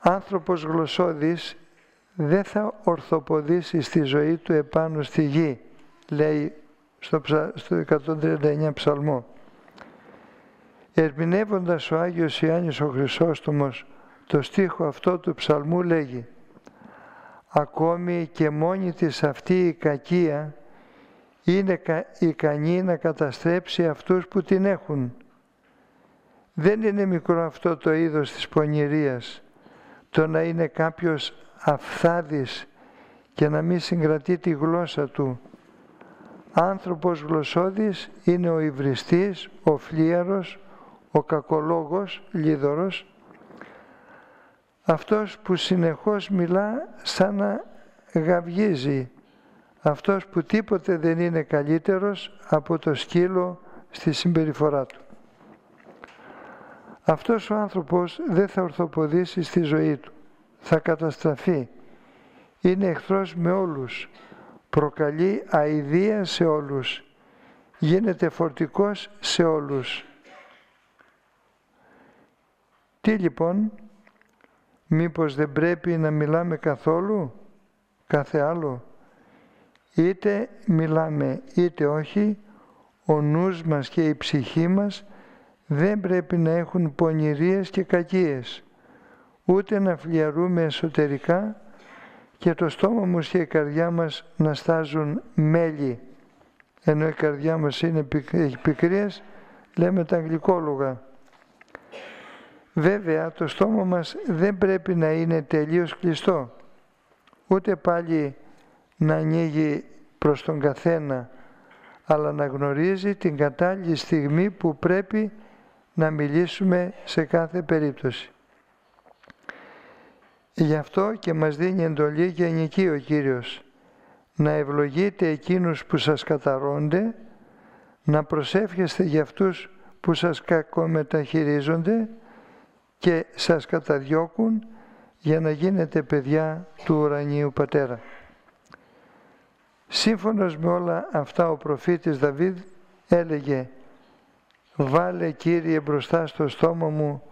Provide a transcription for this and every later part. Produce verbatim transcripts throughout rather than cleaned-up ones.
Άνθρωπος γλωσσόδης δεν θα ορθοποδήσει στη ζωή του επάνω στη γη, λέει στο, στο εκατόν τριάντα εννέα ψαλμό. Ερμηνεύοντας ο Άγιος Ιωάννης ο Χρυσόστομος το στίχο αυτό του ψαλμού λέγει: «Ακόμη και μόνη της αυτή η κακία είναι ικανή να καταστρέψει αυτούς που την έχουν». Δεν είναι μικρό αυτό το είδος της πονηρίας, το να είναι κάποιος αφθάδης και να μην συγκρατεί τη γλώσσα του. Άνθρωπος γλωσσόδης είναι ο υβριστής, ο φλίαρος, ο κακολόγος, λίδωρος, αυτός που συνεχώς μιλά σαν να γαυγίζει, αυτός που τίποτε δεν είναι καλύτερος από το σκύλο στη συμπεριφορά του. Αυτός ο άνθρωπος δεν θα ορθοποδήσει στη ζωή του, θα καταστραφεί, είναι εχθρός με όλους, προκαλεί αηδία σε όλους, γίνεται φορτικός σε όλους. Τι λοιπόν, μήπως δεν πρέπει να μιλάμε καθόλου, κάθε άλλο? Είτε μιλάμε είτε όχι, ο νους μας και η ψυχή μας δεν πρέπει να έχουν πονηρίες και κακίες, ούτε να φλιαρούμε εσωτερικά και το στόμα μας και η καρδιά μας να στάζουν μέλι, ενώ η καρδιά μας είναι, έχει πικρίες, λέμε τα αγγλικόλογα. Βέβαια, το στόμα μας δεν πρέπει να είναι τελείως κλειστό, ούτε πάλι να ανοίγει προς τον καθένα, αλλά να γνωρίζει την κατάλληλη στιγμή που πρέπει να μιλήσουμε σε κάθε περίπτωση. Γι' αυτό και μας δίνει εντολή γενική ο Κύριος, να ευλογείτε εκείνους που σας καταρρώνται, να προσεύχεστε για αυτούς που σας κακομεταχειρίζονται και σας καταδιώκουν, για να γίνετε παιδιά του ουρανίου Πατέρα. Σύμφωνος με όλα αυτά ο προφήτης Δαβίδ έλεγε: «Βάλε, Κύριε, μπροστά στο στόμα μου,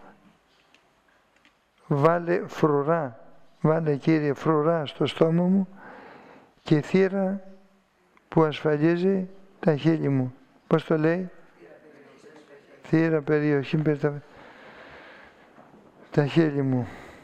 βάλε φρουρά, βάλε, Κύριε, φρουρά στο στόμα μου και θύρα που ασφαλίζει τα χείλη μου». Πώς το λέει? Θύρα περιοχή περί τα, τα χείλη μου.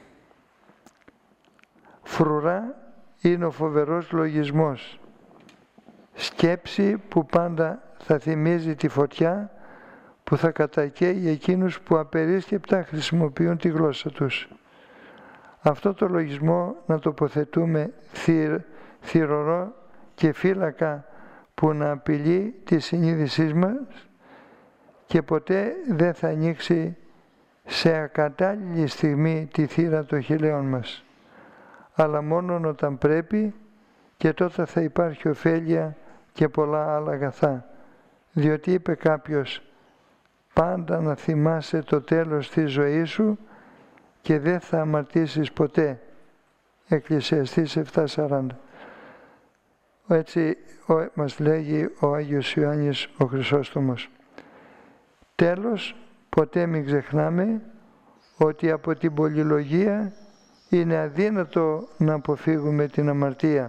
Φρουρά είναι ο φοβερός λογισμός, σκέψη που πάντα θα θυμίζει τη φωτιά που θα κατακαίει εκείνους που απερίσκεπτα χρησιμοποιούν τη γλώσσα τους. Αυτό το λογισμό να τοποθετούμε θυρ, θυρωρό και φύλακα που να απειλεί τη συνείδησή μας και ποτέ δεν θα ανοίξει σε ακατάλληλη στιγμή τη θύρα των χειλέων μας, αλλά μόνον όταν πρέπει, και τότε θα υπάρχει ωφέλεια και πολλά άλλα αγαθά. Διότι είπε κάποιος: «Πάντα να θυμάσαι το τέλος της ζωής σου και δεν θα αμαρτήσεις ποτέ». Εκκλησιαστής επτά σαράντα. Έτσι ο, μας λέγει ο Άγιος Ιωάννης ο Χρυσόστομος. Τέλος, ποτέ μην ξεχνάμε ότι από την πολυλογία είναι αδύνατο να αποφύγουμε την αμαρτία.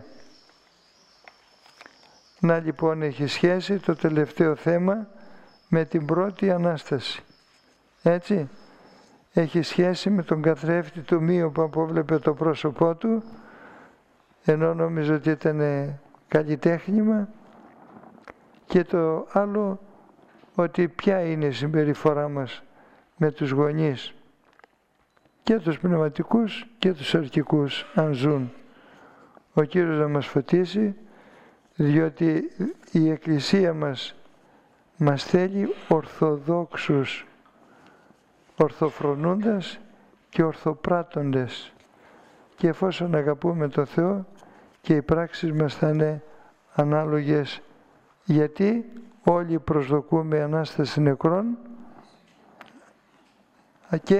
Να λοιπόν έχει σχέση το τελευταίο θέμα με την πρώτη Ανάσταση. Έτσι, έχει σχέση με τον καθρέφτη του Μείου που απόβλεπε το πρόσωπό του, ενώ νόμιζε ότι ήταν καλλιτέχνημα, και το άλλο ότι ποια είναι η συμπεριφορά μας με τους γονείς, και τους πνευματικούς και τους αρκικούς, αν ζουν. Ο Κύριος να μας φωτίσει, διότι η Εκκλησία μας μας θέλει ορθοδόξους, ορθοφρονούντας και ορθοπράττοντες. Και εφόσον αγαπούμε το Θεό, και οι πράξεις μας θα είναι ανάλογες, γιατί όλοι προσδοκούμε Ανάσταση νεκρών και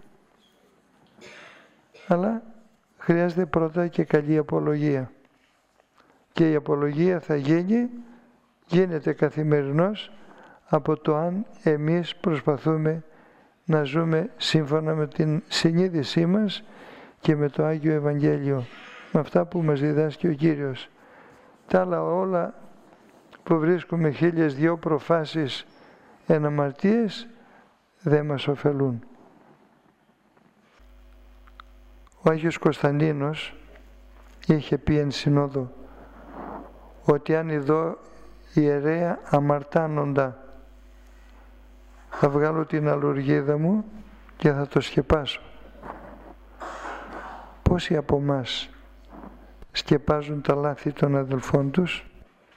αλλά χρειάζεται πρώτα και καλή απολογία. Και η απολογία θα γίνει, γίνεται καθημερινώς, από το αν εμείς προσπαθούμε να ζούμε σύμφωνα με την συνείδησή μας και με το Άγιο Ευαγγέλιο, με αυτά που μας διδάσκει ο Κύριος. Τα άλλα όλα που βρίσκουμε χίλιες δυο προφάσεις εν αμαρτίες δεν μας ωφελούν. Ο Άγιος Κωνσταντίνος είχε πει εν συνόδο ότι αν ειδώ ιερέα αμαρτάνοντα, θα βγάλω την αλουργίδα μου και θα το σκεπάσω. Πόσοι από εμάς σκεπάζουν τα λάθη των αδελφών τους?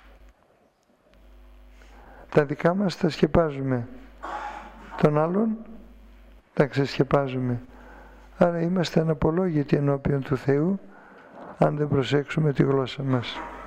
Τα δικά μας τα σκεπάζουμε, των άλλων τα ξεσκεπάζουμε. Άρα είμαστε αναπολόγητοι ενώπιον του Θεού αν δεν προσέξουμε τη γλώσσα μας.